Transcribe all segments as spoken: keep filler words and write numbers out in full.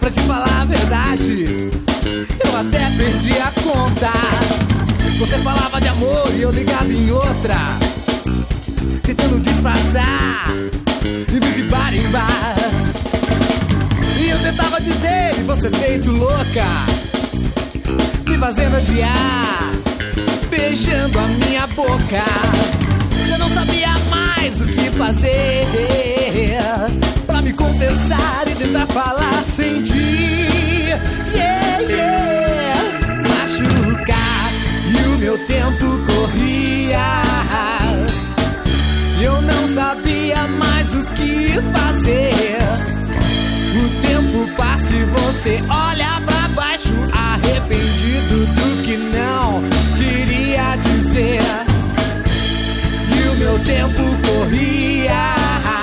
pra te falar a verdade, eu até perdi a conta. Você falava de amor e eu ligado em outra, tentando disfarçar, indo de bar em bar. E eu tentava dizer e você feito louca, me fazendo adiar, beijando a minha boca. Já não sabia mais o que fazer pra me confessar e tentar falar sem ti. Yeah, yeah. Machucar e o meu tempo corria, eu não sabia mais o que fazer. O tempo passa e você olha pra baixo, arrependido do que não queria dizer. E o meu tempo corria,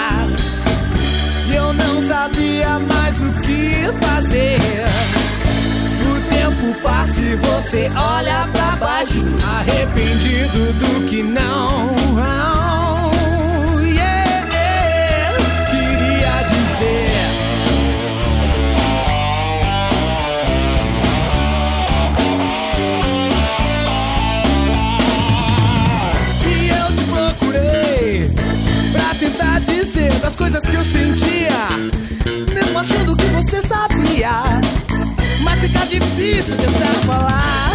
e eu não sabia mais o que fazer. O tempo passa e você olha pra baixo, arrependido do que não yeah, yeah, queria dizer. Tentar dizer das coisas que eu sentia, mesmo achando que você sabia, mas fica difícil tentar falar.